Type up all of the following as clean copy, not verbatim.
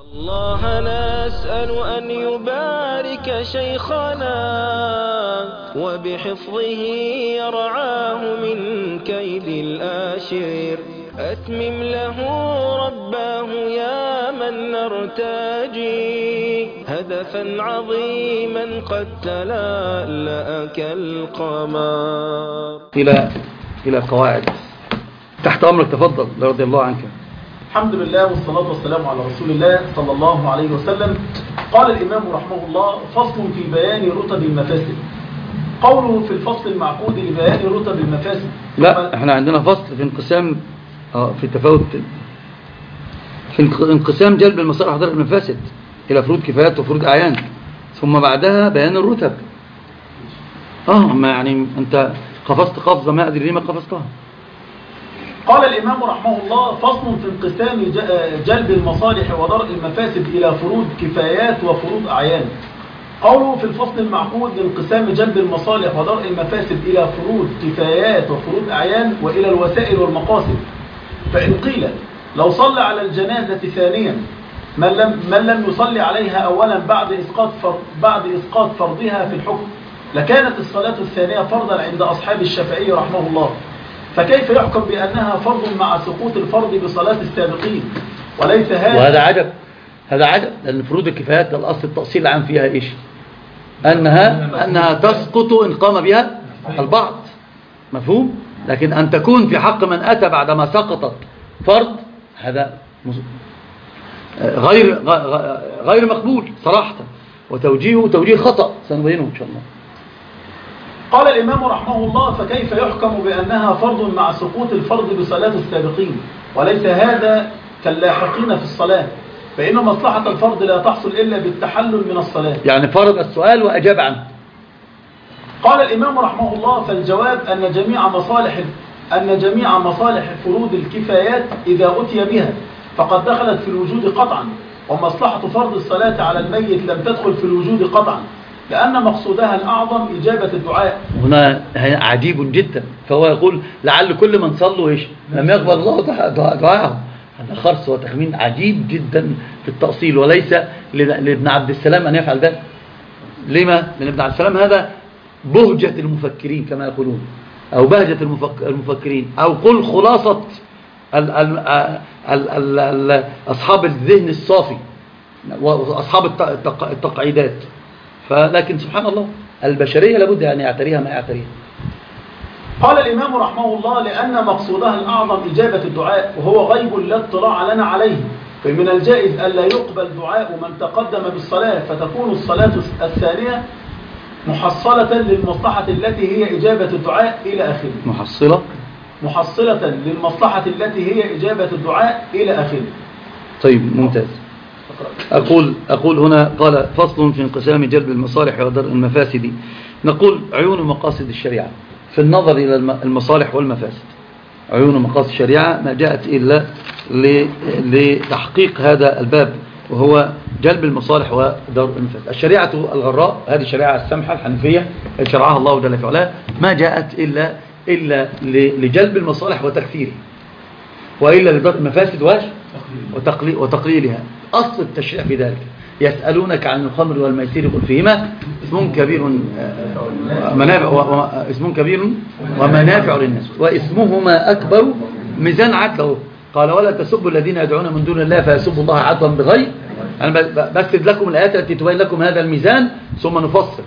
الله نسأل أن يبارك شيخنا وبحفظه يرعاه من كيد الآشر. أتمم له رباه يا من نرتجي هدفا عظيما قد تلألأ كالقمر. إلى قواعد. تحت أمرك، تفضل رضي الله عنك. الحمد لله والصلاة والسلام على رسول الله صلى الله عليه وسلم. قال الإمام رحمه الله: فصل في بيان رتب المفاسد. قوله في الفصل المعقود لبيان رتب المفاسد. لا، احنا عندنا فصل في انقسام في تفاوت في انقسام جلب المصالح وضرب المفاسد إلى فروض كفايات وفروض أعيان، ثم بعدها بيان الرتب. ما يعني أنت قفزت قفزة ما أدري ليه ما قفزتها. قال الإمام رحمه الله: فصل في انقسام جلب المصالح ودرء المفاسد إلى فروض كفايات وفروض أعيان. قوله في الفصل المعقود لانقسام جلب المصالح ودرء المفاسد إلى فروض كفايات وفروض أعيان وإلى الوسائل والمقاصد. فإن قيل لو صلى على الجنازة ثانيا من لم يصلي عليها أولا بعد إسقاط فرضها في الحكم، لكانت الصلاة الثانية فرضا عند أصحاب الشافعي رحمه الله، فكيف يحكم بأنها فرض مع سقوط الفرض بصلاة السابقين؟ وليس هذا. وهذا عجب، لأن فروض الكفايات الأصل التأصيل العام فيها إيش؟ أنها تسقط إن قام بها البعض، مفهوم؟ لكن أن تكون في حق من أتى بعدما سقطت فرض، هذا غير مقبول صراحة، توجيه خطأ سنبينه إن شاء الله. قال الإمام رحمه الله: فكيف يحكم بأنها فرض مع سقوط الفرض بصلاة السابقين؟ وليس هذا كاللاحقين في الصلاة، فإن مصلحة الفرض لا تحصل إلا بالتحلل من الصلاة. يعني فرض السؤال وأجاب عنه. قال الإمام رحمه الله: فالجواب أن جميع مصالح فروض الكفايات إذا أتي بها فقد دخلت في الوجود قطعا، ومصلحة فرض الصلاة على الميت لم تدخل في الوجود قطعا، لأن مقصودها الأعظم إجابة الدعاء. هنا عجيب جدا، فهو يقول لعل كل من صلوا لم يقبل الله دعاءهم. هذا خرص وتخمين عجيب جدا في التأصيل، وليس لابن عبد السلام أن يفعل ذلك. لما؟ لأن ابن عبد السلام هذا بهجة المفكرين كما يقولون، أو بهجة المفكرين، أو قل خلاصة أصحاب الذهن الصافي وأصحاب التقعيدات. لكن سبحان الله، البشرية لابد أن يعتريها ما يعتريها. قال الإمام رحمه الله: لأن مقصودها الأعظم إجابة الدعاء، وهو غيب لا اطلاع لنا عليه، فمن الجائز ألا يقبل دعاء من تقدم بالصلاة، فتكون الصلاة الثانية محصلة للمصلحة التي هي إجابة الدعاء إلى آخره. محصلة للمصلحة التي هي إجابة الدعاء إلى آخره. طيب، ممتاز. أقول هنا قال: فصل في انقسام جلب المصالح ودرء المفاسد. نقول: عيون مقاصد الشريعة في النظر إلى المصالح والمفاسد. عيون مقاصد الشريعة ما جاءت إلا لتحقيق هذا الباب، وهو جلب المصالح ودرء المفاسد. الشريعة الغراء، هذه الشريعة السمحة الحنفية شرعها الله جل وعلا، ما جاءت إلا لجلب المصالح وتكثيره، وإلا لدرء المفاسد وتقليلها. أصل التشريع في ذلك: يسألونك عن الخمر والميسر قل فيهما اسم كبير ومنافع للناس واسمهما أكبر ميزان عدله. قال: ولا تسبوا الذين يدعون من دون الله فيسبوا الله عدوا بغير. أنا بسرد لكم الآيات التي تبين لكم هذا الميزان ثم نفصل.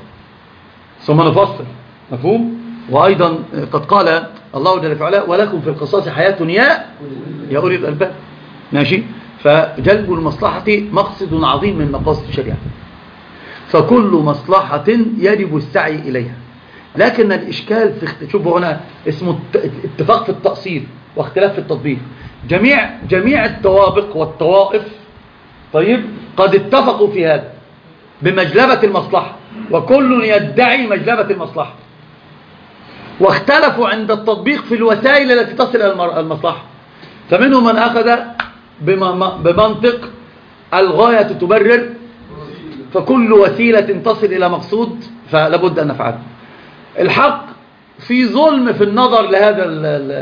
مفهوم؟ وأيضا قد قال الله جل وعلا: ولكم في القصاص حياة يا أولي الألباب. ماشي؟ فجلب المصلحة مقصد عظيم من مقاصد الشريعة، فكل مصلحة يجب السعي إليها. لكن الإشكال شوفوا هنا اسمه اتفاق في التأصيل واختلاف في التطبيق. جميع الطوابق والطوائف طيب قد اتفقوا في هذا بمجلبة المصلحة، وكل يدعي مجلبة المصلحة، واختلفوا عند التطبيق في الوسائل التي تصل إلى المصلحة. فمنهم من أخذ بمنطق الغاية تبرر، فكل وسيلة تصل إلى مقصود فلابد أن نفعله. الحق في ظلم في النظر لهذا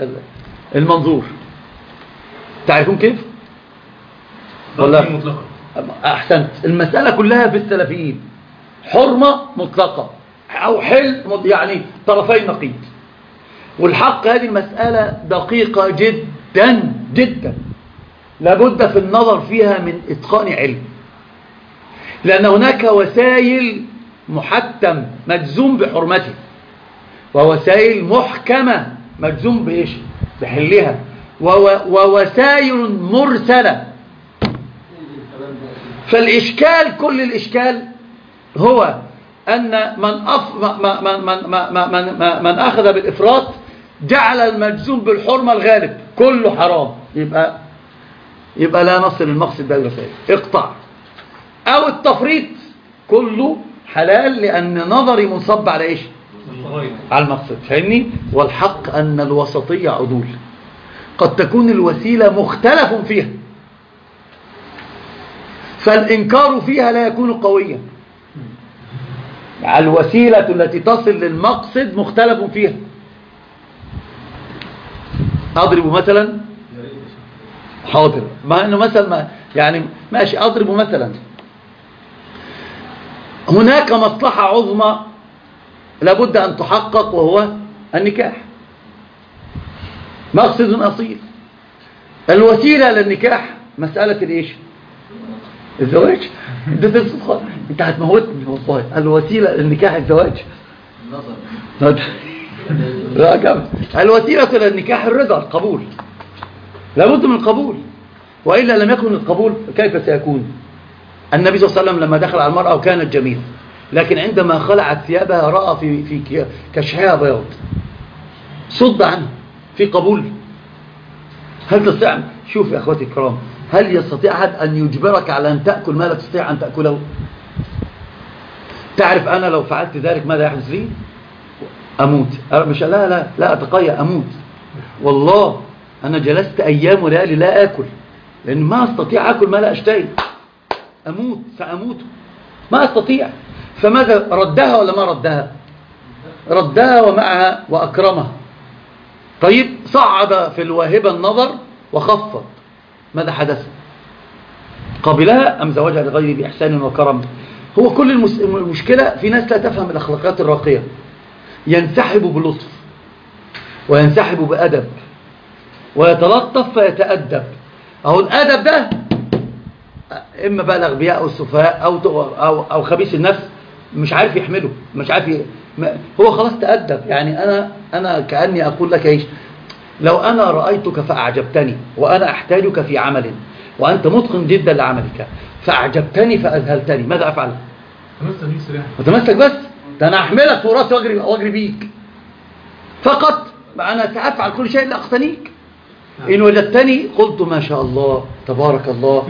المنظور. تعرفون كيف؟ ولا أحسنت. المسألة كلها في السلفيين حرمة مطلقة أو حل يعني طرفي نقيض. والحق هذه المسألة دقيقة جدا جدا، لابد في النظر فيها من إتقان علم، لأن هناك وسائل محتم مجزوم بحرمته، ووسائل محكمة مجزوم بإيش؟ بحلها، ووسائل مرسلة. فالإشكال، كل الإشكال هو أن من أخذ بالإفراط جعل المجزوم بالحرمة الغالب كله حرام، يبقى لا نصل المقصد بهذه الوسائل، اقطع. أو التفريط كله حلال، لأن نظري منصب على إيش؟ على المقصد، فاهمني؟ والحق أن الوسطية عدول، قد تكون الوسيلة مختلف فيها، فالإنكار فيها لا يكون قويا. الوسيلة التي تصل للمقصد مختلف فيها. أضرب مثلا، حاضر، مع أنه مثلا يعني ماشي، أضرب مثلا، هناك مصلحة عظمى لابد أن تحقق، وهو النكاح، مقصد أصيل. الوسيلة للنكاح مسألة الإيش؟ الزواج. انت هتموتني والله. الوسيلة للنكاح الزواج. الوسيلة للنكاح الرضا، القبول، لابد من القبول، وإلا لم يكن القبول كيف سيكون؟ النبي صلى الله عليه وسلم لما دخل على المرأة وكانت جميلة، لكن عندما خلعت ثيابها رأى في كشحها بياض، صد عنه، في قبول. هل تستطيع؟ شوف يا أخواتي الكرام، هل يستطيع أحد أن يجبرك على أن تأكل ما لا تستطيع أن تأكله؟ تعرف أنا لو فعلت ذلك ماذا يحدث لي؟ أموت. مش لا أتقيأ، أموت والله. أنا جلست أيام وليالي لا أكل، لأن ما أستطيع أكل ما لا أشتهي، أموت، سأموت، ما أستطيع. فماذا ردها ولا ما ردها؟ ردها ومعها وأكرمها. طيب صعد في الواهبة النظر وخفض، ماذا حدث؟ قبلها أم زوجها لغيره بإحسان وكرم؟ هو كل المشكلة في ناس لا تفهم الأخلاقيات الراقية، ينسحب بلطف وينسحب بأدب ويتلطف فيتأدب. أهو الأدب ده إما بقى الأغبياء أو السفهاء أو خبيث النفس مش عارف يحمله، مش عارف هو خلاص تأدب. يعني أنا كأني أقول لك إيش؟ لو أنا رأيتك فأعجبتني وأنا أحتاجك في عمل وأنت متقن جدا لعملك فأعجبتني فأذهلتني، ماذا أفعل؟ تمسك بس، ده أنا أحملك في راسي وأجري بيك فقط. أنا سأفعل كل شيء لأقتنيك. إن وجدتني قلت ما شاء الله تبارك الله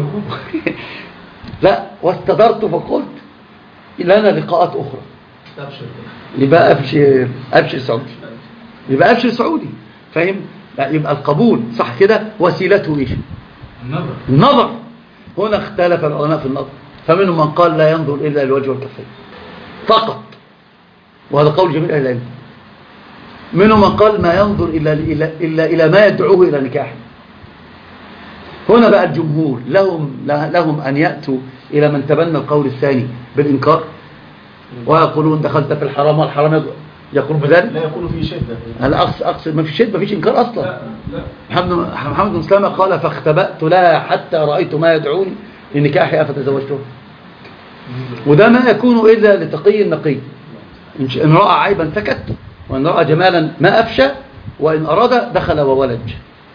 لا، واستدرت فقلت لنا لقاءات أخرى، يبقى أبشر سعودي، يبقى أبشر سعودي، فاهم؟ لا، يبقى القبول صح كده. وسيلته إيش؟ النظر. هنا اختلف العلماء في النظر، فمنهم من قال لا ينظر إلا الوجه والكفين فقط، وهذا قول جميع أهل العلم. منهم من قال ما ينظر إلا إلى ما يدعوه إلى نكاح. هنا بقى الجمهور لهم أن يأتوا إلى من تبنى القول الثاني بالإنكار ويقولون دخلت في الحرام والحرام يقول بذلك، لا يكون في شدة. أنا أقصد ما في شدة، ما فيش إنكار أصلا. محمد بن سلامة قال فاختبأت لها حتى رأيت ما يدعوني لنكاحها فتزوجته. وده ما يكون إلا لتقي النقي، إن رأى عيبا سكت، وإن رأى جمالا ما أفشى، وإن أراد دخل وولج،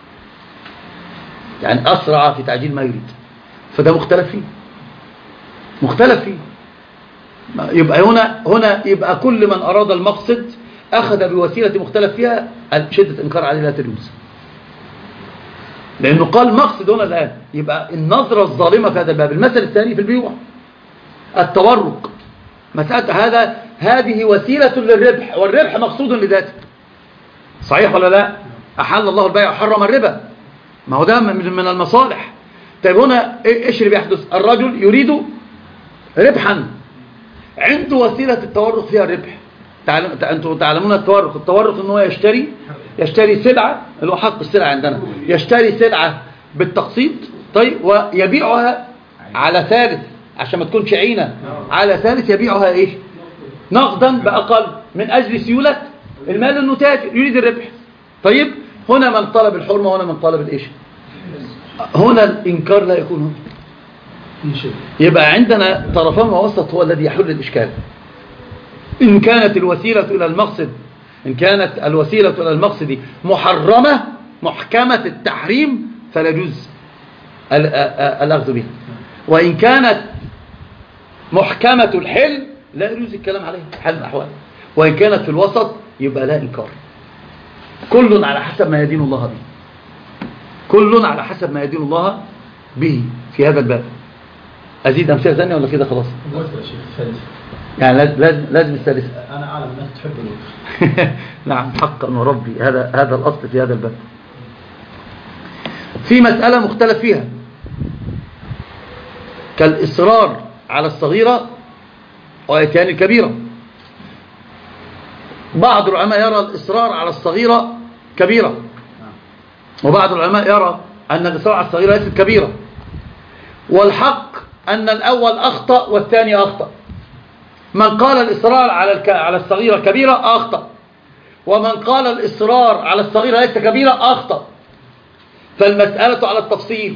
يعني أسرع في تعجيل ما يريد. فده مختلف فيه. يبقى هنا يبقى كل من أراد المقصد أخذ بوسيلة مختلف فيها، شدة إنكار عليه لا تجوز، لأنه قال مقصد هنا الآن. يبقى النظرة الظالمة في هذا الباب. المثل الثاني في البيوع، التورق. مسألة هذه وسيلة للربح، والربح مقصود لذاته، صحيح ولا لا؟ أحل الله البيع وحرم الربا، ما هو ده من المصالح. طيب هنا إيش اللي بيحدث؟ الرجل يريد ربحا، عنده وسيلة التورق فيها الربح. أنتم تعلمون التورق إنه يشتري سلعة، اللي هو حق السلعة عندنا، يشتري سلعة بالتقسيط، طيب، ويبيعها على ثالث عشان ما تكونش عينة، على ثالث يبيعها ايش نقدا بأقل من أجل سيولة المال، انه تاجر يريد الربح. طيب هنا من طلب الحرمة وهنا من طلب الايش، هنا الإنكار لا يكون هنا. يبقى عندنا طرفان ووسط هو الذي يحل الإشكال. إن كانت الوسيلة إلى المقصد، إن كانت الوسيلة إلى المقصد محرمة محكمة التحريم فلا يجوز الأخذ بها، وإن كانت محكمة الحل لا يجوز الكلام عليها حال الأحوال، وإن كانت في الوسط يبقى لا إنكار. كل على حسب ما يدين الله به، كل على حسب ما يدين الله به في هذا الباب. أزيد أمثلة ثانية ولا كده خلاص؟ يعني لازم الثالثة. أنا أعلم الناس تحب الوقت. نعم حقا وربي، هذا الأصل في هذا الباب. في مسألة مختلف فيها كالإصرار على الصغيرة وإتيان الكبيرة. بعض العلماء يرى الإصرار على الصغيرة كبيرة، وبعض العلماء يرى أن الإصرار على الصغيرة ليست كبيرة، والحق أن الأول أخطأ والثاني أخطأ. من قال الإصرار على الصغيرة كبيرة أخطأ، ومن قال الإصرار على الصغيرة ليس كبيرة أخطأ. فالمسألة على التفصيل.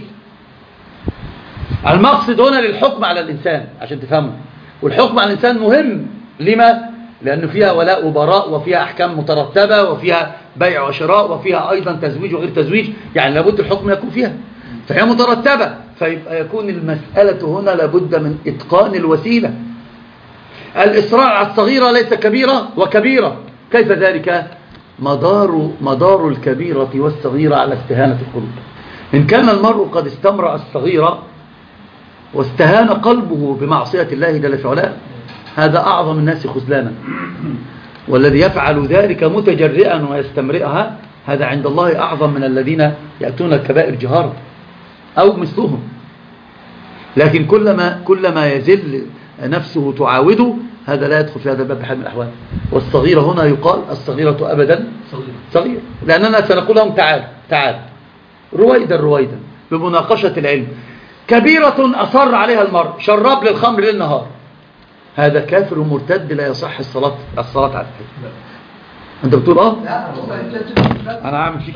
المقصد هنا للحكم على الإنسان عشان تفهموا، والحكم على الإنسان مهم. لما؟ لأنه فيها ولاء وبراء، وفيها أحكام مترتبة، وفيها بيع وشراء، وفيها أيضا تزويج وغير تزويج، يعني لابد الحكم يكون فيها، فهي مترتبة. فيبقى يكون المسألة هنا لابد من إتقان الوسيلة. الإصرار على الصغيرة ليس كبيرة وكبيرة، كيف ذلك؟ مدار الكبيرة والصغيرة على استهانة القلوب. إن كان المرء قد استمرأ الصغيرة واستهان قلبه بمعصية الله جل في علاه، هذا أعظم الناس خذلانا. والذي يفعل ذلك متجرئا ويستمرئها هذا عند الله أعظم من الذين يأتون الكبائر جهارا أو مثلهم. لكن كلما يزل نفسه تعاوده هذا لا يدخل في هذا الباب بحال من الأحوال. والصغيرة هنا يقال الصغيرة أبدا صغيرة، لأننا سنقول لهم تعال رويدا بمناقشة العلم. كبيرة أصر عليها المرء، شرب للخمر ليل نهار، هذا كافر مرتد لا يصح الصلاة عليه. أنت بتقول أنا عامل فيك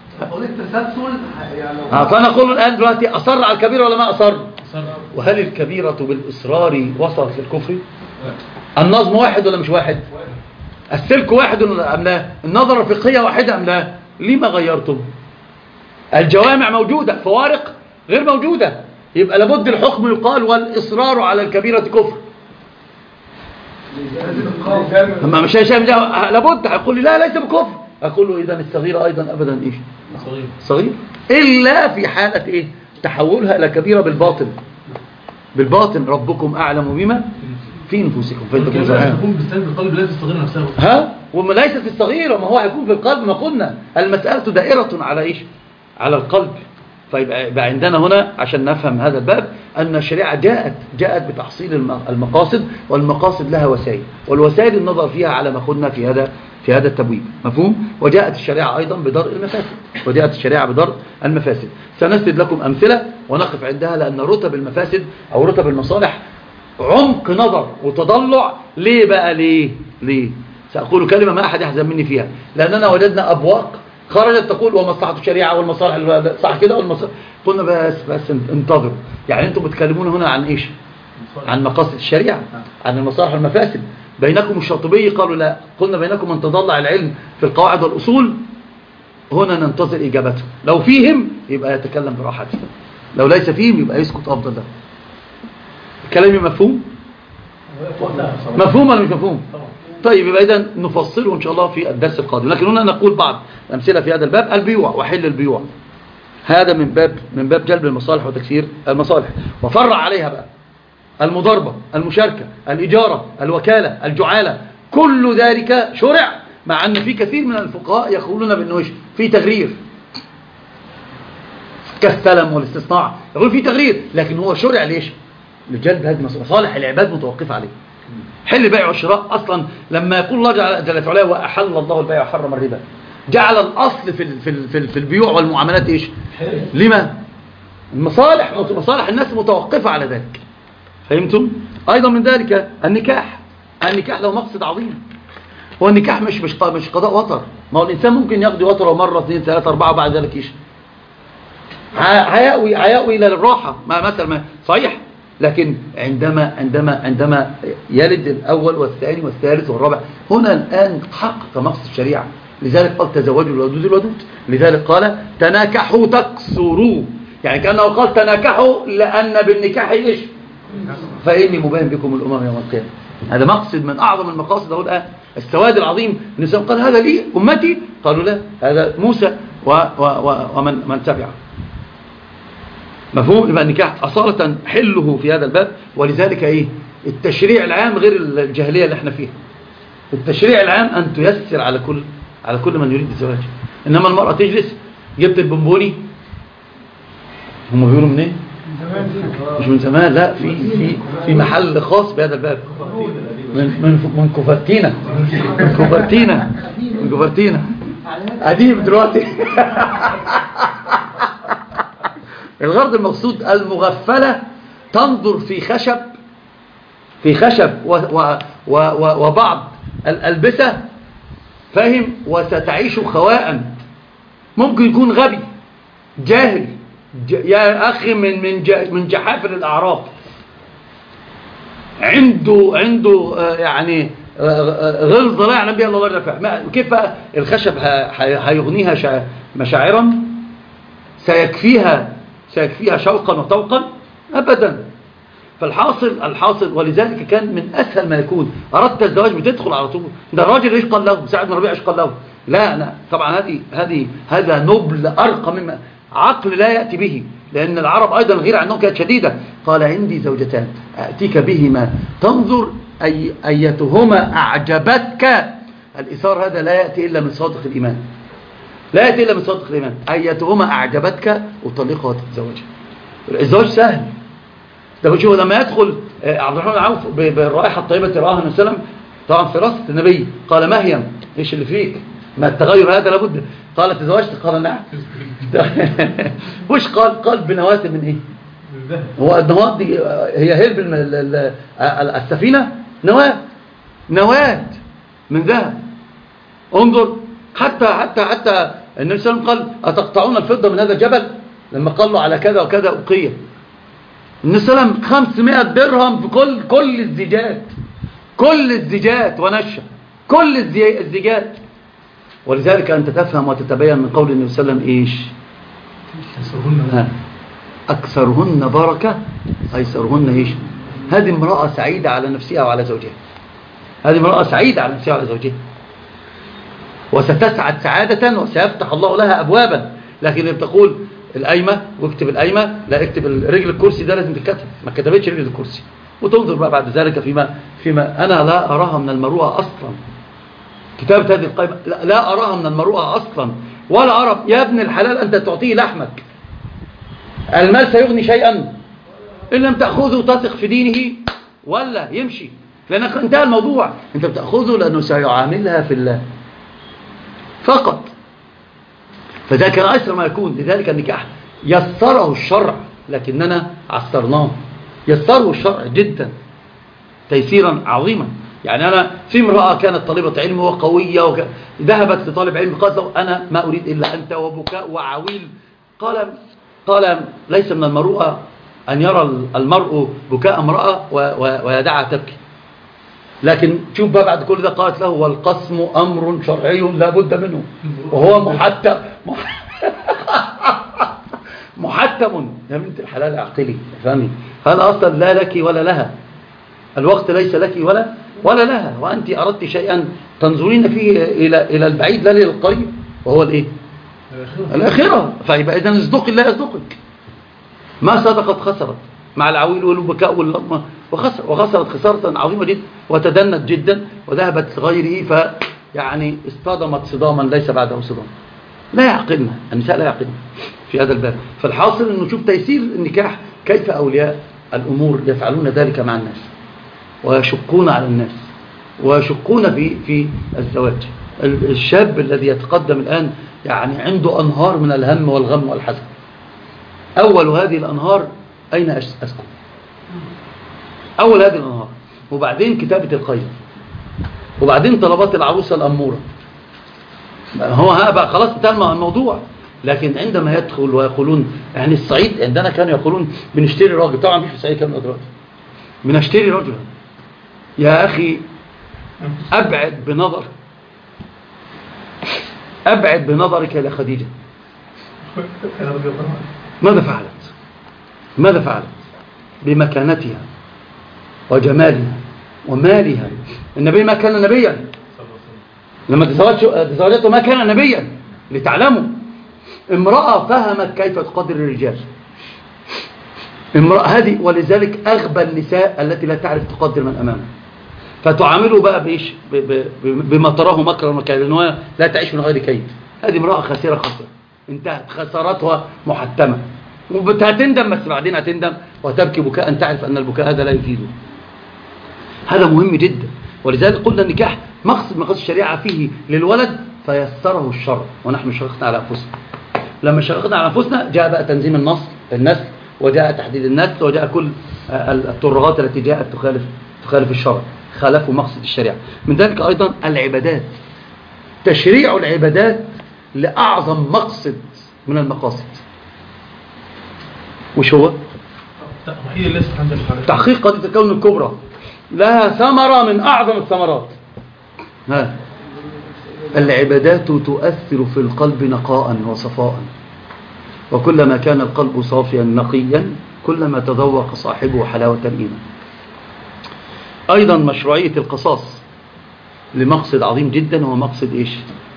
فأنا أقول الآن دلوقتي أصر على الكبيرة ولا ما أصر؟ وهل الكبيرة بالإصرار وصلت للكفر؟ النظم واحد ولا مش واحد؟ السلك واحد أم لا؟ النظرة الفقهية واحدة أم لا؟ لما غيرتم؟ الجوامع موجودة، فوارق غير موجودة. يبقى لابد الحكم يقال والإصرار على الكبيرة كفر. أما مش هيشام لابد هيقول لي لا ليس بكفر، أقول له إذا الصغيرة أيضا أبدا إيش؟ صغير، إلا في حالة إيه؟ تحولها إلى كبيرة بالباطن. ربكم أعلم بما في نفوسكم فإنكم تكون بالسلب القلب ليس الصغيرة نفسها. وما ليست في الصغيرة، ما هو هيكون في القلب. ما قلنا المسألة دائرة على إيش؟ على القلب. فيبقى عندنا هنا عشان نفهم هذا الباب أن الشريعة جاءت بتحصيل المقاصد، والمقاصد لها وسائل، والوسائل النظر فيها على ما قلنا في هذا التبويب. مفهوم؟ وجاءت الشريعة أيضا بدرء المفاسد. سنسرد لكم أمثلة ونقف عندها، لأن رتب المفاسد أو رتب المصالح عمق نظر وتضلع. ليه بقى؟ ليه؟ سأقول كلمة ما أحد يحزن مني فيها، لأننا وجدنا أبواق خرجت تقول ومصلحة الشريعة والمصالح، صح كده؟ قلنا بس انتظروا. يعني انتم بتكلمون هنا عن ايش؟ عن مقاصد الشريعة، عن المصالح والمفاسد. بينكم الشاطبي قالوا لا، قلنا بينكم من تضلع العلم في القواعد والأصول. هنا ننتظر إجابته، لو فيهم يبقى يتكلم براحته، لو ليس فيهم يبقى يسكت أفضل له. كلامي مفهوم ولا مش مفهوم؟ طيب يبقى إذن نفصله إن شاء الله في الدرس القادم. لكن هنا نقول بعض الأمثلة في هذا الباب. البيوع وحل البيوع، هذا من باب جلب المصالح وتكسير المصالح. وفرع عليها بقى المضاربة، المشاركة، الإجارة، الوكالة، الجعالة، كل ذلك شرع، مع أن في كثير من الفقهاء يقولون بأنه في تغرير كالسلم والاستصناع، يقول في تغرير، لكن هو شرع ليش؟ لجلب هذه مصالح العباد متوقف عليه. حل البيع والشراء أصلا لما يقول الله جل وعلا وأحل الله البيع وحرم الربا، جعل الأصل في البيوع والمعاملات إيش؟ لما؟ مصالح الناس متوقفة على ذلك. فهمتم؟ أيضا من ذلك النكاح له مقصد عظيم. هو النكاح مش قضاء وطر. ما هو الإنسان ممكن يقضي وطره مرة 2 3 4 وبعد ذلك يشرب. هيأوي إلى الراحة مثلا صحيح. لكن عندما يلد الأول والثاني والثالث والرابع، هنا الآن حقق مقصد الشريعة. لذلك قال تزوجوا الودود. لذلك قال تناكحوا تكسروا، يعني كأنه قال تناكحوا لأن بالنكاح إيش؟ فإني مباين بكم الأمم يوم القيامة. هذا مقصد من أعظم المقاصد. هو الآن السواد العظيم. النساء قال هذا لي أمتي، قالوا لا هذا موسى ومن تبعه. مفهوم؟ يبقى النكاح أصالة حله في هذا الباب. ولذلك التشريع العام غير الجاهلية اللي احنا فيها. التشريع العام أن تيسر على كل من يريد الزواج. إنما المرأة تجلس، جبت البونبوني، هم بيقولوا من ايه؟ مش من زمان، لا، في محل خاص بهذا الباب، من كوفرتينا قديم دلوقتي. الغرض المقصود المغفلة تنظر في خشب وبعض الألبسة، فاهم، وستعيش خواء. ممكن يكون غبي جاهل يا أخي من جحافل الأعراب، عنده يعني غلظ لا يعلم بها الله رفع. كيف الخشب هيغنيها مشاعرا؟ سيكفيها شوقا وطوقا؟ أبدا. فالحاصل ولذلك كان من أسهل ما يكون أردت الزواج بتدخل على طول. ده الراجل إيش قال له؟ سعد بن ربيعة إيش قال له؟ لا طبعا هذا نبل أرقى مما عقل لا يأتي به، لأن العرب أيضا غير عنهم كانت شديدة. قال عندي زوجتان أتيك بهما تنظر أيتهما أعجبتك. الإثار هذا لا يأتي إلا من صادق الإيمان، أيتهما أعجبتك أطلقها وتتزوجها. الزواج سهل. ده بشوف لما يدخل عبد الرحمن العوف بالرائحة الطيبة رآها النبي صلى الله عليه وسلم، طبعا في راسة النبي، قال مهيم إيش اللي فيك؟ ما التغير هذا لابد. قال تزوجت؟ قال نعم. وش قال بنوات من ايه؟ هو النوات دي هي هرب السفينة؟ نواة من ذهب. انظر حتى النبي صلى الله عليه وسلم قال أتقطعون الفضة من هذا الجبل؟ لما قال له على كذا وكذا أقية. النبي صلى الله عليه وسلم 500 درهم في كل الزيجات ونشا كل الزيجات. ولذلك أنت تفهم وتتبين من قول النبي صلى الله عليه وسلم إيش؟ أكثرهن بركة أيسرهن إيش؟ هذه امرأة سعيدة على نفسها وعلى زوجها. وستسعد سعادة وسيفتح الله لها أبوابا. لكن اللي بتقول القايمة واكتب القايمة، لا اكتب رجل الكرسي ده لازم تتكتب، ما كتبتش رجل الكرسي. وتنظر بقى بعد ذلك فيما أنا لا أراها من المروءة أصلا. كتابة هذه القائمة لا أراها من المروءة أصلا، ولا أرى يا ابن الحلال أنت تعطيه لحمك. المال سيغني شيئا إن لم تأخذه تثق في دينه ولا يمشي، لأنك انتهى الموضوع. أنت بتأخذه لأنه سيعاملها في الله فقط. فده كان أيسر ما يكون. لذلك النكاح يسره الشرع لكننا عسرناه. يسره الشرع جدا تيسيرا عظيما. يعني أنا في امرأة كانت طالبة علم وقوية ذهبت لطالب علم قالت له أنا ما أريد إلا أنت، وبكاء وعويل. قال ليس من المروءة أن يرى المرء بكاء امرأة ويدعها تبكي. لكن شوف بقى بعد كل ده قالت له والقسم أمر شرعي لا بد منه وهو محتم. يا بنت الحلال اعقلي فهمي، هذا أصلا لا لك ولا لها. الوقت ليس لك ولا لها، وأنت أردت شيئا تنظرين فيه إلى البعيد لا للقريب، وهو الإيه؟ الآخرة. فيبقى إذن اصدق الله يصدقك. ما صدقت خسرت مع العويل والبكاء واللطمة، وخسرت خسارة عظيمة جدا وتدنت جدا وذهبت لغيره، فيعني اصطدمت صداما ليس بعده صدام. لا يعقلنا النساء، لا يعقلنا في هذا الباب. فالحاصل أنه نشوف تيسير النكاح كيف أولياء الأمور يفعلون ذلك مع الناس ويشقون على الناس ويشقون في الزواج. الشاب الذي يتقدم الآن يعني عنده أنهار من الهم والغم والحزن، أول هذه الأنهار أين أسكن؟ أول هذه الأنهار، وبعدين كتابة القيد، وبعدين طلبات العروسة الأمورة. هو بقى خلاص انتهى الموضوع. لكن عندما يدخل ويقولون يعني الصعيد عندنا كانوا يقولون بنشتري راجل، طبعا مش في الصعيد كانوا دلوقتي بنشتري رجلا. يا أخي أبعد بنظرك إلى خديجة. ماذا فعلت بمكانتها وجمالها ومالها؟ النبي ما كان نبيا، لما تزوجته ما كان نبيا، لتعلموا. امرأة فهمت كيف تقدر الرجال، امرأة هذه، ولذلك أغبى النساء التي لا تعرف تقدر من أمامها، فتعامله بقى بإيش؟ بما تراه مكرا ومكيدا، لأنها لا تعيش من غير كيد. هذه امرأة خاسرة، انتهت خسارتها محتمة، وهتندم، بس بعدين هتندم وتبكي بكاء تعرف أن البكاء هذا لا يفيده. هذا مهم جدا. ولذلك قلنا النكاح مقصد الشريعة فيه للولد فيسره الشرع، ونحن شققنا على أنفسنا. لما شققنا على أنفسنا جاء بقى تنظيم النسل، وجاء تحديد النسل، وجاء كل الترغات التي جاءت تخالف الشرع، خالفوا مقصد الشريعة. من ذلك أيضا العبادات، تشريع العبادات لأعظم مقصد من المقاصد. وش هو؟ تحقيق قضية الكون الكبرى، لها ثمرة من أعظم الثمرات. العبادات تؤثر في القلب نقاء وصفاء، وكلما كان القلب صافيا نقيا كلما تذوق صاحبه حلاوة الإيمان. أيضا مشروعية القصاص لمقصد عظيم جدا، هو مقصد إيش؟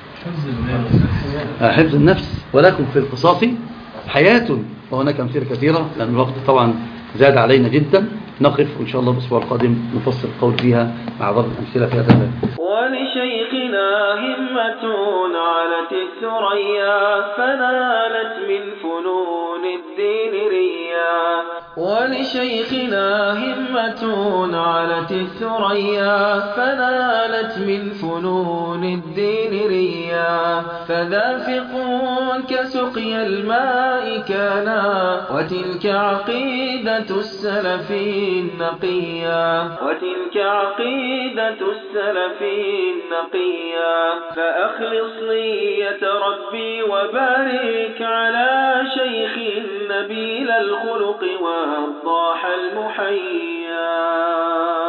حفظ النفس. ولكم في القصاص حياة. وهناك أمثلة كثيرة، لأن الوقت طبعا زاد علينا جدا. نقف وإن شاء الله الأسبوع القادم نفصل القول فيها مع بعض الأمثلة في هذا الباب. ولشيخنا همة علت الثريا فنالت من فنون الدين ريا. ولشيخنا همة علت الثريا فنالت من فنون الدين ريا. فذافق كسقي الماء كانا، وتلك عقيدة السلف النقيا. وتلك عقيدة السلف النقيا. فأخلص نية ربي وبارك على شيخ نبيل الخلق وضاح المحيا.